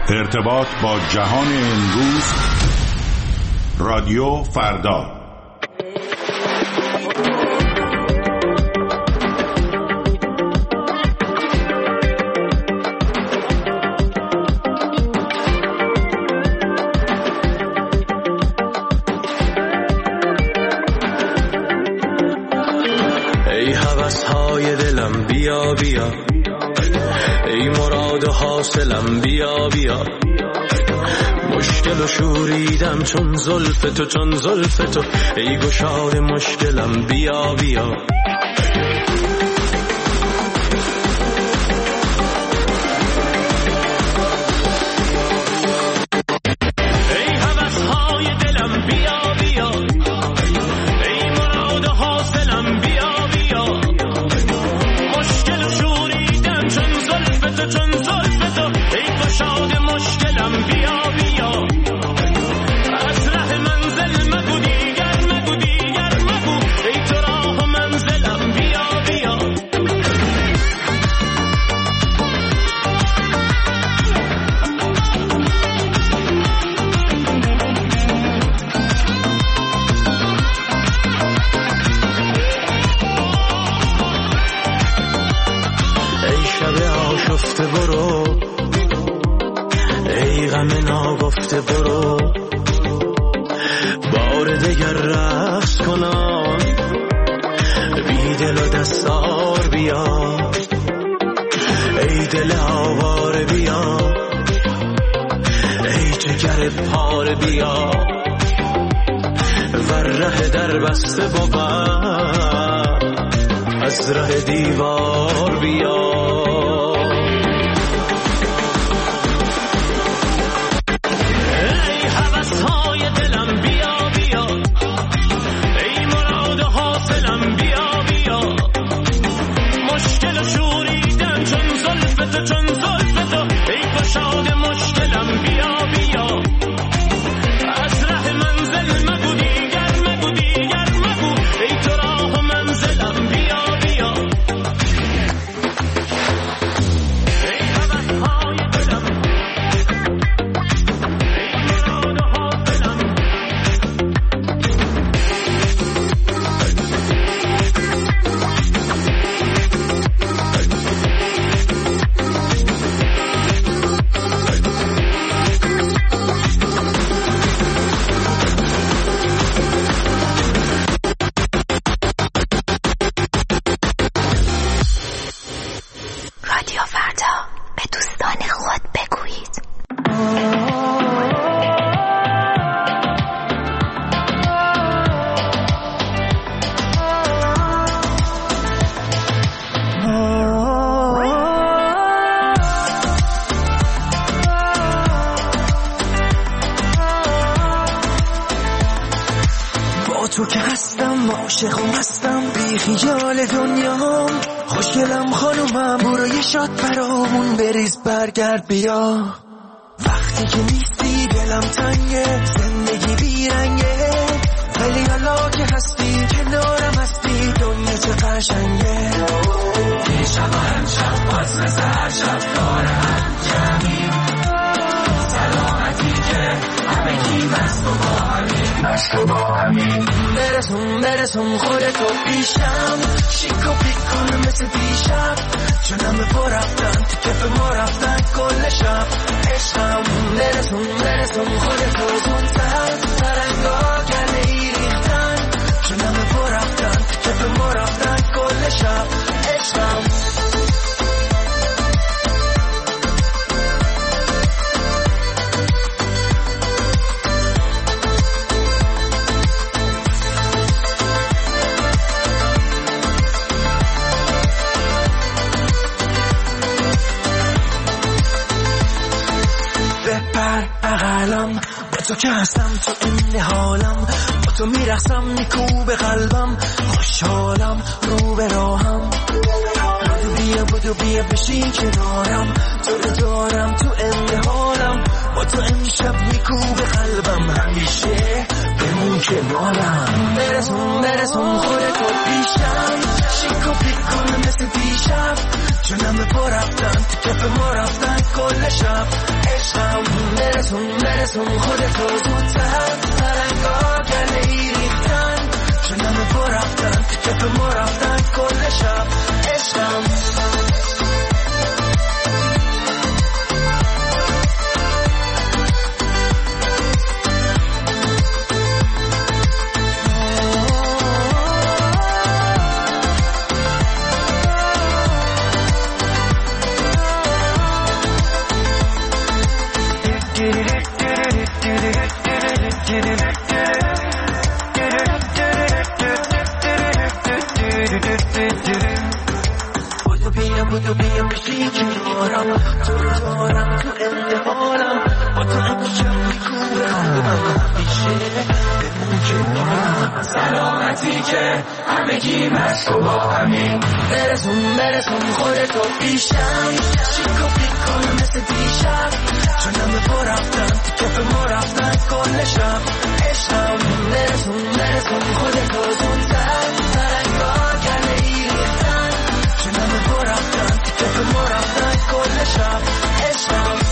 ارتباط با جهان امروز، رادیو فردا. ای هوس‌های دلم بیا بیا، ای مراد و حاصلم بیا بیا، مشکل و شوریدم چون زلف تو، چون زلف تو، ای گشاد مشکلم بیا بیا. برو بار دگر رقص کنم، بی دل و دستار بیا، ای دل آوار بیا، ای جگر پار بیا، ور ره در بسته بود از ره دیوار بیا. چون زلف تو ای گشاد مشکلم بیا بیا، از ره منزل مگو دیگر، مگو دیگر مگو، ای تو راه و منزلم بیا بیا. ای هوس‌های دلم، ای مراد و حاصلم، تو که هستم عاشق و مستم، بی خیال دنیام، خوشگلم خانومم، برو یه شات برامون بریز برگرد بیا. وقتی که نیستی دلم تنگه، زندگی بیرنگه، ولی حالا که هستی کنارم هستی دنیا چه قشنگه. یه شب همشب باز مثل هر شب داره هم جمعیم، سلامتی که همه کی مست و با همین، مست و با همین. برسون خودتو پیشم، شیکو پیک کنم مثل دیشب، چونم پا رفتن تو کف ما رفتن کل شب عشقم. برسون خودتو زونتر، سرنگا گله ای ریختن، چونم پا رفتن تو کف ما رفتن کل شب عشقم. با تو که هستم تو این حالم، با تو میرخصم میکوب قلبم، خوشحالم رو به راهم. بدو بیا بشین کنارم، تو رو دارم تو این حالم، با تو امشب میکوب قلبم، همیشه بمون کنارم. برسون خودتو پیشم، شیکو پیک کنم مثل دیشب، چونم پا رفتن تو کف ما رفتن کل شب. عشقم برسون خودتو زودتر ترنگا گله ای ریختن چون همه پا رفتن کف ما رفتن کل شب عشقم بودو بیا بشی کنارم تو رو دارم تو انتحالم با تو امشب میکنم میشه بمون کنارم سلامتی که همگی مشت و با همین برسون خودتو پیشم شیک و بیکن مثل دیشب چون همه پا رفتن کف ما رفتن کل شب عشقم برسون خودتو زودتر ترنگا گله ای ریختن چون همه پا رفتن کف ما رفتن کل شب عشقم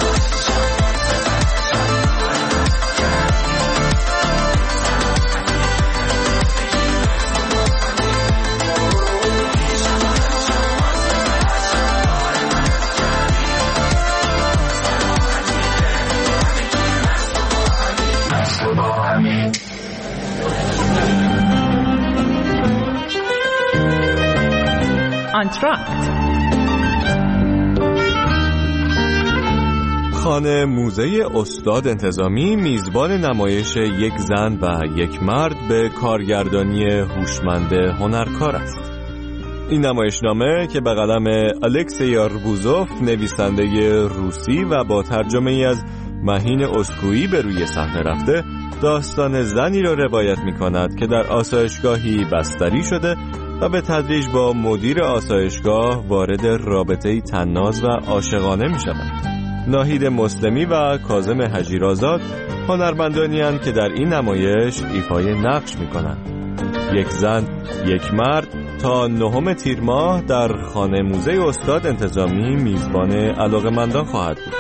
آنتراکت خانه موزه استاد انتظامی میزبان نمایش یک زن و یک مرد به کارگردانی هوشمند هنرکار است. این نمایشنامه که به قلم الکسی آربوزوف نویسنده روسی و با ترجمه ای از مهین اسکویی به روی صحنه رفته، داستان زنی را روایت می کند که در آسایشگاهی بستری شده و به تدریج با مدیر آسایشگاه وارد رابطه‌ای طناز و عاشقانه می شود. ناهید مسلمی و کاظم هجیرآزاد هنرمندانی اند که در این نمایش ایفای نقش می کنند. یک زن، یک مرد تا 9 تیر ماه در خانه موزه استاد انتظامی میزبان علاقه‌مندان خواهد بود.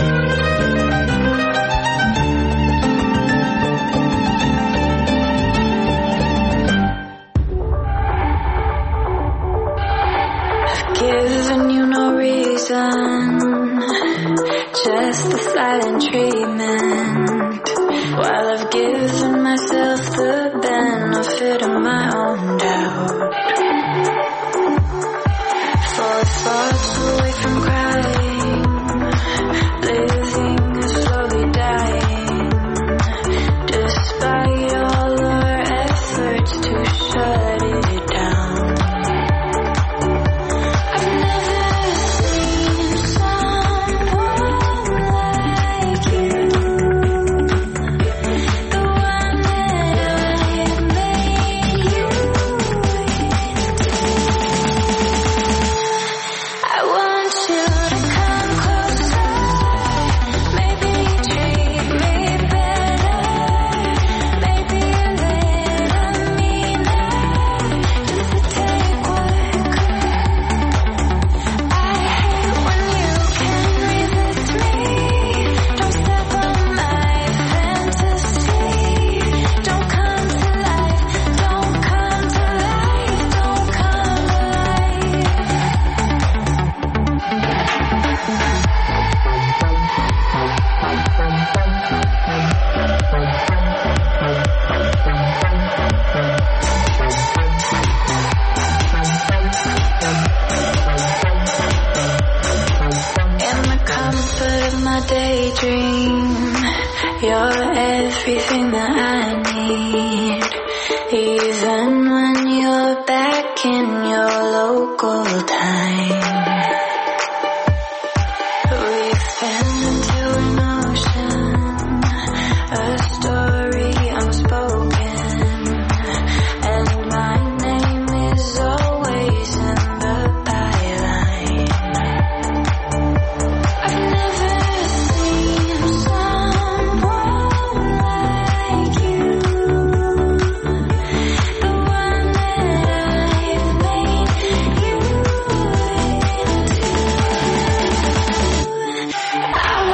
Given you no reason, just the silent treatment, while I've given myself the benefit of my own doubt. For thoughts away from crying, living is slowly dying, despite all our efforts to shut it down. You're everything that I need, even when you're back in your local time. We fell into an ocean, a story unspoken, and my name is always in the byline. I've never seen someone like you, the one that I've made you into.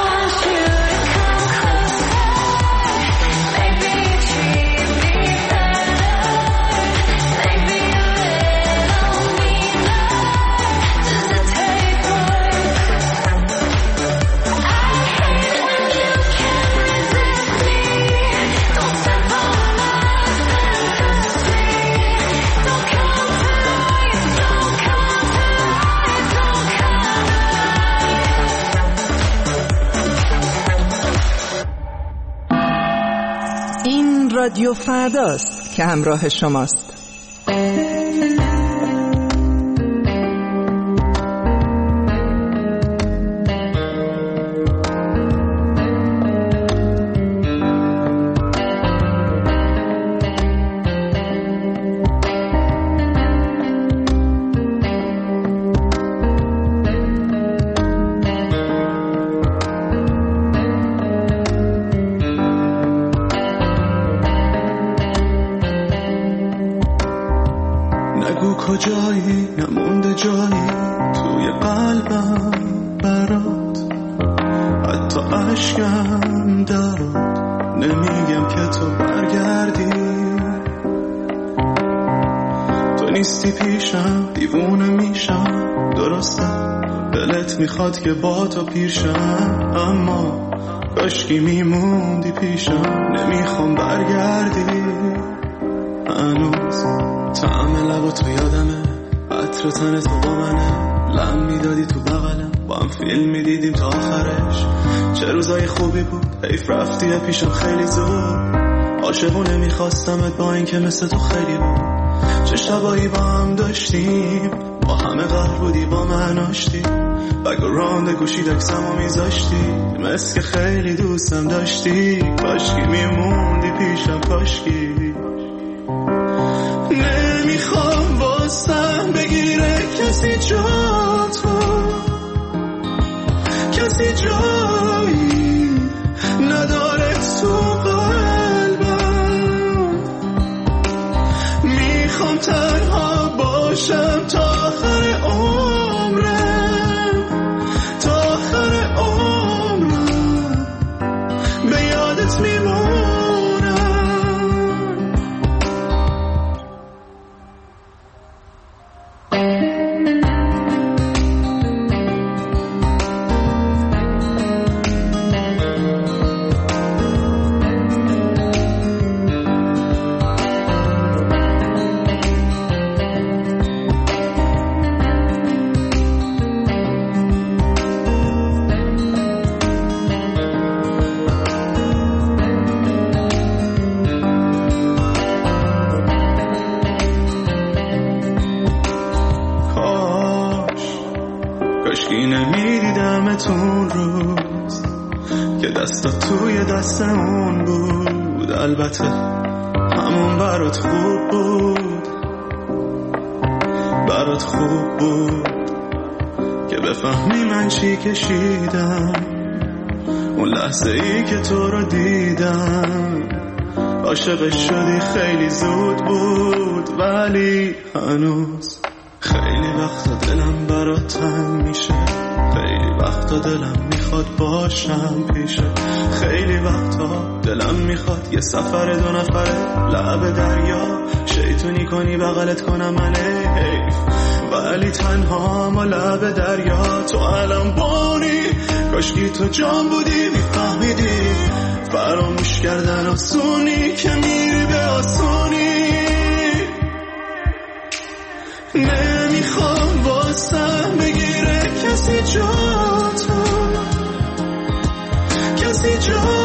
رادیو فرداست که همراه شماست. کجایی نمونده جایی توی قلبم برات، حتی عشقم درات، نمیگم که تو برگردی، تو نیستی پیشم دیوونه میشم، درسته دلت میخواد که با تو پیشم، اما کاشکی میموندی پیشم، نمیخوام برگردی. هنوز طعم لب تو یادمه، عطر تن تو با منه، لم میدادی تو بغلم، با هم فیلم میدیدیم تا آخرش، چه روزای خوبی بود، حیف رفتی پیشم خیلی زود، عاشقونه میخواستمت با این که مثل تو خیلی بود، چه شبایی با هم داشتیم، با همه قهر بودی با من آشتی، بگراند گوشید اکسمو میذاشتی، مثل که خیلی دوستم داشتی، کاشکی میموندی پیشم، کاشکی. نمیخوام واسم بگیره کسی جاتو، کسی جایی نداره تو قلبم، میخوام تنها باشم تا آخر عمرم، تا آخر عمرم به یادت میمونم. کاشکی نمیدیدمتون روز که دستات توی دستمون بود، البته همون برات خوب بود، برات خوب بود که بفهمی من چی کشیدم، اون لحظه ای که تو رو دیدم، عاشقش شدی خیلی زود بود، ولی هنوز خیلی وقتا دلم برات تنگ میشه، خیلی وقتا دلم میخواد باشم پیشه، خیلی وقتا دلم میخواد یه سفر 2 نفره لب دریا، شیطونی کنی بغلت کنم من حیف، ولی تنها ما لب دریا، تو الان بانی، کاشکی تو جان بودی میفهمیدی، فراموش کردن آسونی که میری به آسونی. نمیخوام واسم بگیره کسی جاتو، کسی جاتو